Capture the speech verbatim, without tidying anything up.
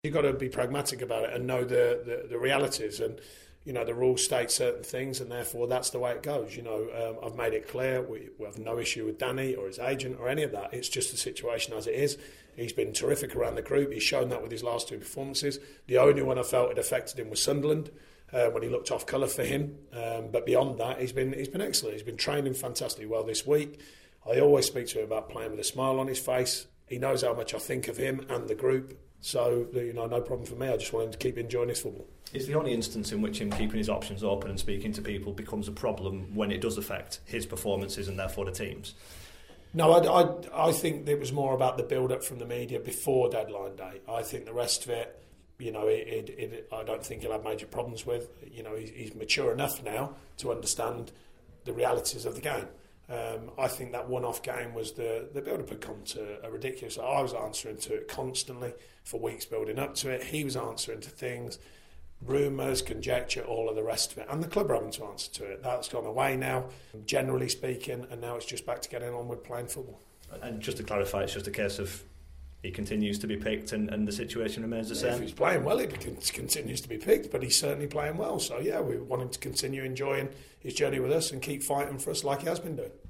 You've got to be pragmatic about it and know the, the, the realities. And, you know, the rules state certain things, and therefore that's the way it goes. You know, um, I've made it clear we, we have no issue with Danny or his agent or any of that. It's just the situation as it is. He's been terrific around the group. He's shown that with his last two performances. The only one I felt it affected him was Sunderland, uh, when he looked off colour for him. Um, but beyond that, he's been he's been excellent. He's been training fantastically well this week. I always speak to him about playing with a smile on his face. He knows how much I think of him and the group. So, you know, no problem for me. I just want him to keep enjoying his football. Is the only instance in which him keeping his options open and speaking to people becomes a problem when it does affect his performances and therefore the team's? No, I, I, I think it was more about the build-up from the media before deadline day. I think the rest of it, you know, it, it, it, I don't think he'll have major problems with. You know, he's, he's mature enough now to understand the realities of the game. Um, I think that one-off game was the, the build-up had come to a ridiculous... I was answering to it constantly for weeks building up to it. He was answering to things, rumours, conjecture, all of the rest of it. And the club are having to answer to it. That's gone away now, generally speaking, and now it's just back to getting on with playing football. And just to clarify, it's just a case of he continues to be picked and, and the situation remains the same? If he's playing well, he continues to be picked, but he's certainly playing well. So, yeah, we want him to continue enjoying his journey with us and keep fighting for us like he has been doing.